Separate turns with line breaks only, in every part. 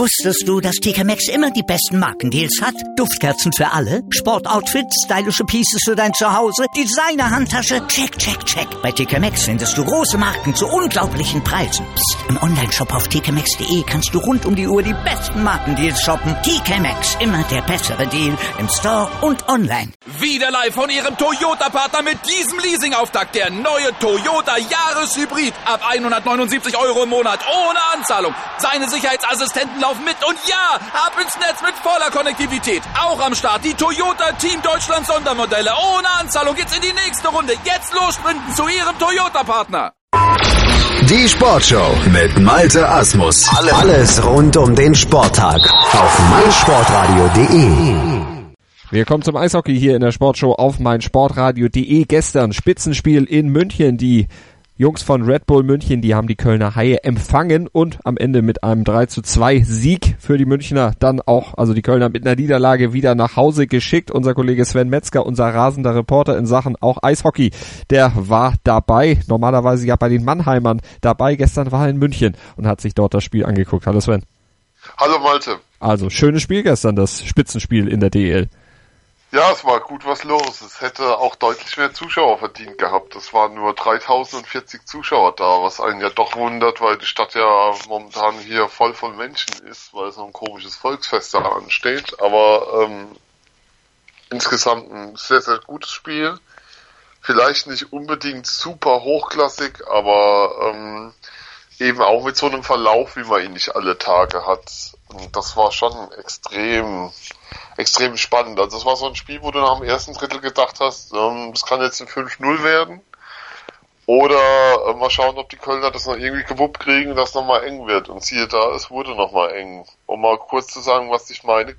Wusstest du, dass TK Maxx immer die besten Markendeals hat? Duftkerzen für alle, Sportoutfits, stylische Pieces für dein Zuhause, Designer-Handtasche, check, check, check. Bei TK Maxx findest du große Marken zu unglaublichen Preisen. Psst. Im Onlineshop auf tkmaxx.de kannst du rund um die Uhr die besten Markendeals shoppen. TK Maxx, immer der bessere Deal im Store und online.
Wieder live von Ihrem Toyota-Partner mit diesem Leasing-Auftakt. Der neue Toyota Jahreshybrid. Ab 179 € im Monat. Ohne Anzahlung. Seine Sicherheitsassistenten laufen mit. Und ja, ab ins Netz mit voller Konnektivität. Auch am Start die Toyota Team Deutschland Sondermodelle. Ohne Anzahlung geht's in die nächste Runde. Jetzt los sprinten zu Ihrem Toyota-Partner.
Die Sportshow mit Malte Asmus. Alles rund um den Sporttag auf meinsportradio.de.
Wir kommen zum Eishockey hier in der Sportshow auf meinsportradio.de. Gestern Spitzenspiel in München. Die Jungs von Red Bull München, die haben die Kölner Haie empfangen und am Ende mit einem 3:2 Sieg für die Münchner dann auch, also die Kölner mit einer Niederlage wieder nach Hause geschickt. Unser Kollege Sven Metzger, unser rasender Reporter in Sachen auch Eishockey, der war dabei, normalerweise ja bei den Mannheimern dabei. Gestern war er in München und hat sich dort das Spiel angeguckt. Hallo Sven.
Hallo Malte.
Also schönes Spiel gestern, das Spitzenspiel in der DEL.
Ja, es war gut was los. Es hätte auch deutlich mehr Zuschauer verdient gehabt. Es waren nur 3040 Zuschauer da, was einen ja doch wundert, weil die Stadt ja momentan hier voll von Menschen ist, weil so ein komisches Volksfest da ansteht. Aber insgesamt ein sehr, sehr gutes Spiel. Vielleicht nicht unbedingt super hochklassig, aber eben auch mit so einem Verlauf, wie man ihn nicht alle Tage hat. Und das war schon extrem spannend. Also es war so ein Spiel, wo du nach dem ersten Drittel gedacht hast, es kann jetzt ein 5-0 werden. Oder mal schauen, ob die Kölner das noch irgendwie gewuppt kriegen und das nochmal eng wird. Und siehe da, es wurde nochmal eng. Um mal kurz zu sagen, was ich meine,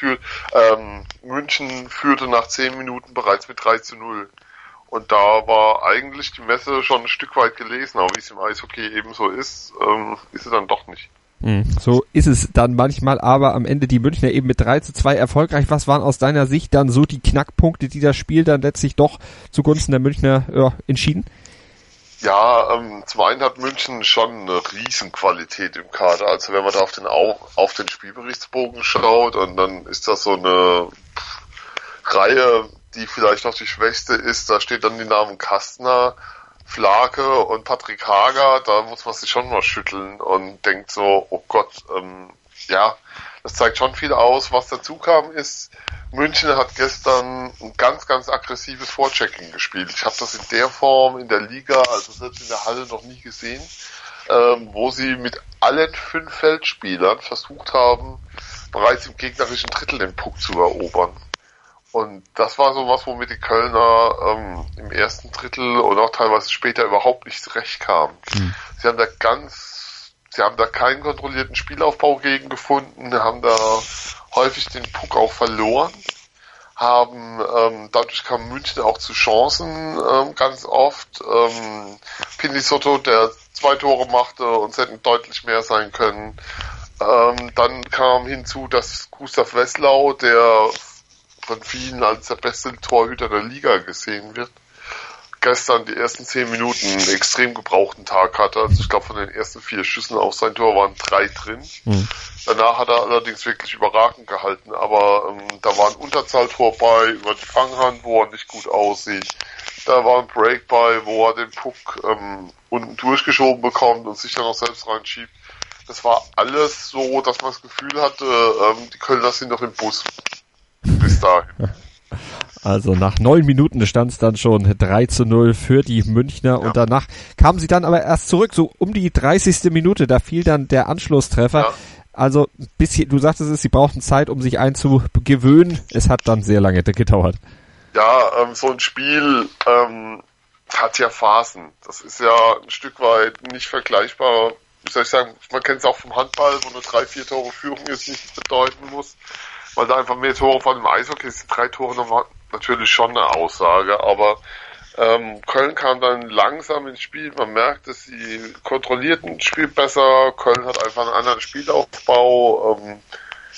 München führte nach 10 Minuten bereits mit 3:0. Und da war eigentlich die Messe schon ein Stück weit gelesen, aber wie es im Eishockey eben so ist, ist es dann doch nicht.
So ist es dann manchmal, aber am Ende die Münchner eben mit 3:2 erfolgreich. Was waren aus deiner Sicht dann so die Knackpunkte, die das Spiel dann letztlich doch zugunsten der Münchner entschieden?
Ja, zum einen hat München schon eine Riesenqualität im Kader. Also wenn man da auf den Spielberichtsbogen schaut und dann ist das so eine Reihe, die vielleicht noch die schwächste ist. Da steht dann die Namen Kastner, Flake und Patrick Hager, da muss man sich schon mal schütteln und denkt so, oh Gott, ja, das zeigt schon viel aus. Was dazu kam ist, München hat gestern ein ganz, ganz aggressives Vorchecking gespielt. Ich habe das in der Form in der Liga, also selbst in der Halle noch nie gesehen, wo sie mit allen 5 Feldspielern versucht haben, bereits im gegnerischen Drittel den Puck zu erobern. Und das war so was, womit die Kölner im ersten Drittel und auch teilweise später überhaupt nicht zurechtkamen. Sie haben da keinen kontrollierten Spielaufbau gegen gefunden, haben da häufig den Puck auch verloren, dadurch kam München auch zu Chancen ganz oft. Pinizzotto, der 2 Tore machte, und es hätten deutlich mehr sein können. Dann kam hinzu, dass Gustav Wesslau, der von vielen als der beste Torhüter der Liga gesehen wird, gestern die ersten 10 Minuten einen extrem gebrauchten Tag hatte. Also ich glaube, von den ersten 4 Schüssen auf sein Tor waren 3 drin. Danach hat er allerdings wirklich überragend gehalten, aber da war ein Unterzahltor bei über die Fanghand, wo er nicht gut aussieht. Da war ein Break bei, wo er den Puck unten durchgeschoben bekommt und sich dann auch selbst reinschiebt. Das war alles so, dass man das Gefühl hatte, die Kölner sind noch im Bus. Bis dahin.
Also nach 9 Minuten stand es dann schon 3:0 für die Münchner, und danach kamen sie dann aber erst zurück, so um die 30. Minute, da fiel dann der Anschlusstreffer. Ja. Also du sagtest es, sie brauchten Zeit, um sich einzugewöhnen. Es hat dann sehr lange gedauert.
Ja, so ein Spiel hat ja Phasen. Das ist ja ein Stück weit nicht vergleichbar. Wie soll ich sagen, man kennt es auch vom Handball, wo eine 3-4 Tore Führung ist, nichts bedeuten muss, weil da einfach mehr Tore von dem Eishockey sind. 3 Tore nochmal natürlich schon eine Aussage, aber Köln kam dann langsam ins Spiel. Man merkt, dass sie kontrollierten Spiel besser. Köln hat einfach einen anderen Spielaufbau.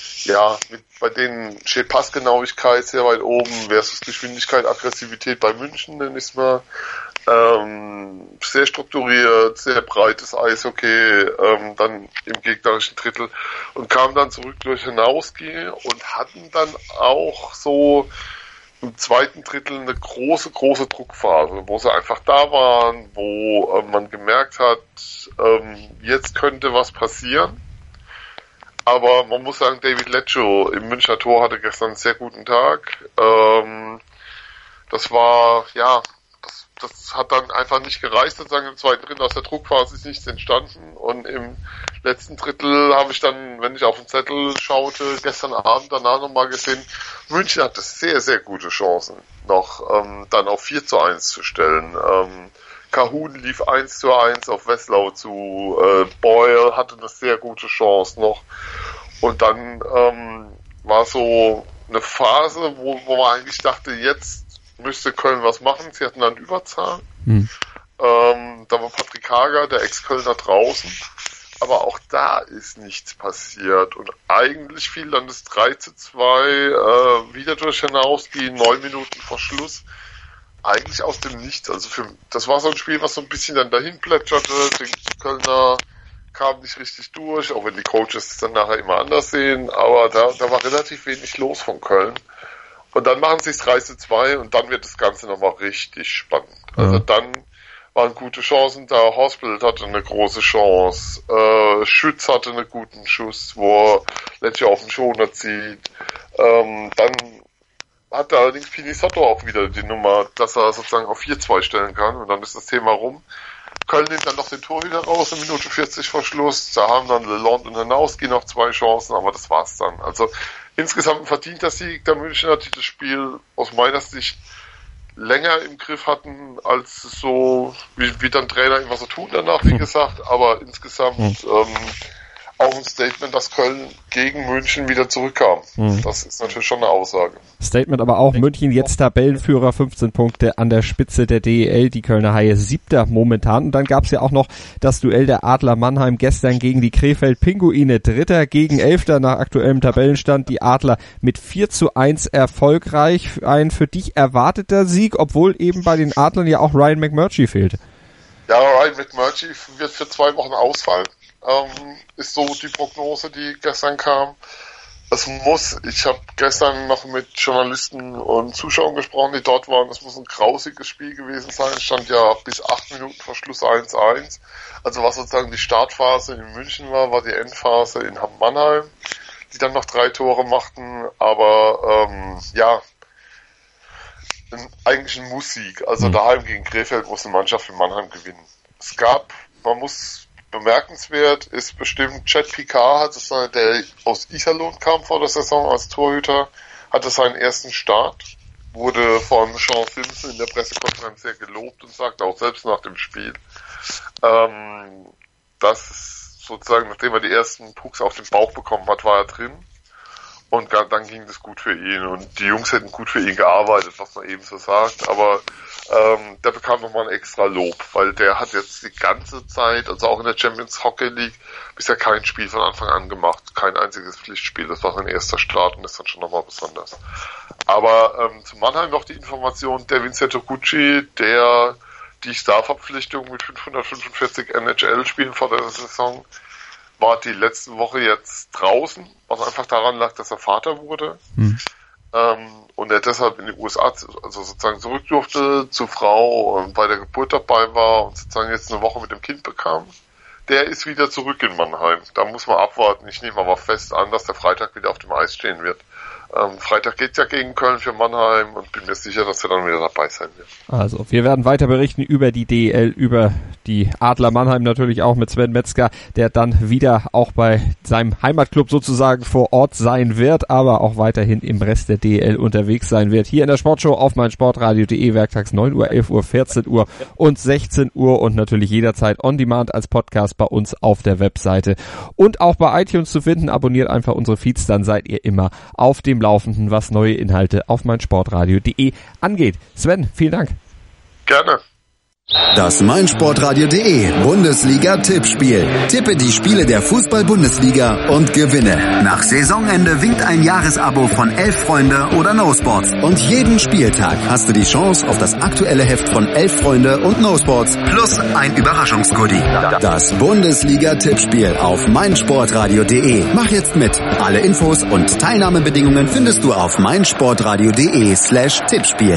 bei denen steht Passgenauigkeit sehr weit oben versus Geschwindigkeit, Aggressivität bei München, nenne ich es mal. Sehr strukturiert, sehr breites Eishockey, dann im gegnerischen Drittel und kamen dann zurück durch Hanowski und hatten dann auch so im zweiten Drittel eine große Druckphase, wo sie einfach da waren, wo man gemerkt hat, jetzt könnte was passieren. Aber man muss sagen, David Lecco im Münchner Tor hatte gestern einen sehr guten Tag. Das war, das hat dann einfach nicht gereicht, sozusagen im zweiten Drittel. Aus der Druckphase ist nichts entstanden. Und im letzten Drittel habe ich dann, wenn ich auf den Zettel schaute, gestern Abend danach nochmal gesehen, München hatte sehr, sehr gute Chancen, noch dann auf 4:1 zu stellen. Kahun lief 1:1 auf Wesslau zu, Boyle hatte eine sehr gute Chance noch. Und dann war so eine Phase, wo man eigentlich dachte, jetzt müsste Köln was machen. Sie hatten dann Überzahl. Da war Patrick Hager, der Ex-Kölner, draußen. Aber auch da ist nichts passiert. Und eigentlich fiel dann das 3:2 wieder durch Hanowski, 9 Minuten vor Schluss. Eigentlich aus dem Nichts. Also das war so ein Spiel, was so ein bisschen dann dahin plätscherte. Die Kölner kamen nicht richtig durch, auch wenn die Coaches es dann nachher immer anders sehen. Aber da war relativ wenig los von Köln. Und dann machen sie es 3:2 und dann wird das Ganze nochmal richtig spannend. Also dann waren gute Chancen da. Horsfield hatte eine große Chance. Schütz hatte einen guten Schuss, wo Lecce auf den Schoner zieht. Dann hatte allerdings Pinizzotto auch wieder die Nummer, dass er sozusagen auf 4:2 stellen kann. Und dann ist das Thema rum. Köln nimmt dann noch den Torhüter raus, 1 Minute 40 vor Schluss. Da haben dann Lalonde und Hanowski noch 2 Chancen, aber das war's dann. Also insgesamt ein verdienter Sieg der Münchner, die das Spiel aus meiner Sicht länger im Griff hatten, als so, wie dann Trainer immer so tun danach, wie gesagt. Aber insgesamt auch ein Statement, dass Köln gegen München wieder zurückkam. Das ist natürlich schon eine Aussage.
Statement aber auch, München jetzt Tabellenführer, 15 Punkte an der Spitze der DEL, die Kölner Haie 7. momentan. Und dann gab's ja auch noch das Duell der Adler Mannheim gestern gegen die Krefeld Pinguine, 3. gegen 11. nach aktuellem Tabellenstand. Die Adler mit 4:1 erfolgreich. Ein für dich erwarteter Sieg, obwohl eben bei den Adlern ja auch Ryan McMurtry fehlte.
Ja, Ryan McMurtry wird für 2 Wochen ausfallen. Ist so die Prognose, die gestern kam. Ich habe gestern noch mit Journalisten und Zuschauern gesprochen, die dort waren. Es muss ein grausiges Spiel gewesen sein. Es stand ja bis 8 Minuten vor Schluss 1:1. Also was sozusagen die Startphase in München war die Endphase in Mannheim, die dann noch 3 Tore machten. Aber eigentlich ein Muss-Sieg. Also daheim gegen Krefeld muss eine Mannschaft in Mannheim gewinnen. Bemerkenswert ist bestimmt Chad Picard, der aus Iserlohn kam vor der Saison als Torhüter, hatte seinen ersten Start, wurde von Sean Simpson in der Pressekonferenz sehr gelobt und sagte auch selbst nach dem Spiel, dass sozusagen, nachdem er die ersten Pucks auf den Bauch bekommen hat, war er drin. Und dann ging das gut für ihn. Und die Jungs hätten gut für ihn gearbeitet, was man eben so sagt. Aber der bekam nochmal ein extra Lob, weil der hat jetzt die ganze Zeit, also auch in der Champions Hockey League, bisher kein Spiel von Anfang an gemacht. Kein einziges Pflichtspiel. Das war sein erster Start und das ist dann schon nochmal besonders. Aber zu Mannheim noch die Information, der Vincenzo Gucci, der die Starverpflichtung mit 545 NHL-Spielen vor der Saison war die letzte Woche jetzt draußen, was einfach daran lag, dass er Vater wurde. Und er deshalb in die USA, also sozusagen zurück durfte zur Frau und bei der Geburt dabei war und sozusagen jetzt eine Woche mit dem Kind bekam. Der ist wieder zurück in Mannheim. Da muss man abwarten. Ich nehme aber fest an, dass der Freitag wieder auf dem Eis stehen wird. Freitag geht's ja gegen Köln für Mannheim und bin mir sicher, dass er dann wieder dabei sein wird.
Also, wir werden weiter berichten über die DEL, über die Adler Mannheim natürlich auch mit Sven Metzger, der dann wieder auch bei seinem Heimatclub sozusagen vor Ort sein wird, aber auch weiterhin im Rest der DEL unterwegs sein wird. Hier in der Sportshow auf meinsportradio.de, werktags 9 Uhr, 11 Uhr, 14 Uhr und 16 Uhr und natürlich jederzeit on demand als Podcast bei uns auf der Webseite und auch bei iTunes zu finden. Abonniert einfach unsere Feeds, dann seid ihr immer auf dem Laufenden, was neue Inhalte auf meinsportradio.de angeht. Sven, vielen Dank.
Gerne.
Das meinsportradio.de Bundesliga-Tippspiel. Tippe die Spiele der Fußball-Bundesliga und gewinne. Nach Saisonende winkt ein Jahresabo von 11 Freunde oder No Sports. Und jeden Spieltag hast du die Chance auf das aktuelle Heft von 11 Freunde und No Sports plus ein Überraschungsgoodie. Das Bundesliga-Tippspiel auf meinsportradio.de. Mach jetzt mit. Alle Infos und Teilnahmebedingungen findest du auf meinsportradio.de/Tippspiel.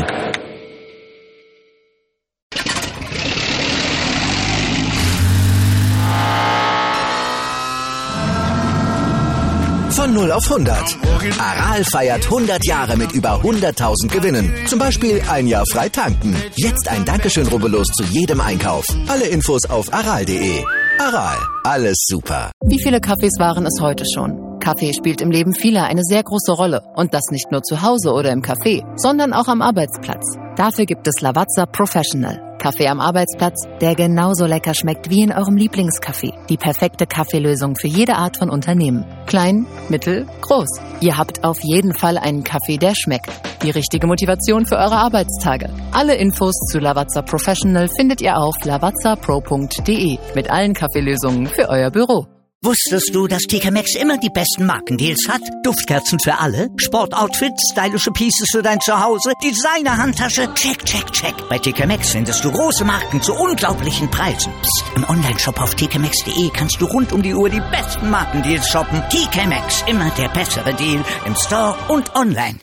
Von 0 auf 100. Aral feiert 100 Jahre mit über 100.000 Gewinnen. Zum Beispiel ein Jahr frei tanken. Jetzt ein Dankeschön, rubbellos zu jedem Einkauf. Alle Infos auf aral.de. Aral, alles super.
Wie viele Kaffees waren es heute schon? Kaffee spielt im Leben vieler eine sehr große Rolle. Und das nicht nur zu Hause oder im Café, sondern auch am Arbeitsplatz. Dafür gibt es Lavazza Professional. Kaffee am Arbeitsplatz, der genauso lecker schmeckt wie in eurem Lieblingscafé. Die perfekte Kaffeelösung für jede Art von Unternehmen. Klein, mittel, groß. Ihr habt auf jeden Fall einen Kaffee, der schmeckt. Die richtige Motivation für eure Arbeitstage. Alle Infos zu Lavazza Professional findet ihr auf lavazzapro.de mit allen Kaffeelösungen für euer Büro.
Wusstest du, dass TK Maxx immer die besten Markendeals hat? Duftkerzen für alle, Sportoutfits, stylische Pieces für dein Zuhause, Designer-Handtasche, check, check, check. Bei TK Maxx findest du große Marken zu unglaublichen Preisen. Psst. Im Onlineshop auf tkmaxx.de kannst du rund um die Uhr die besten Markendeals shoppen. TK Maxx, immer der bessere Deal im Store und online.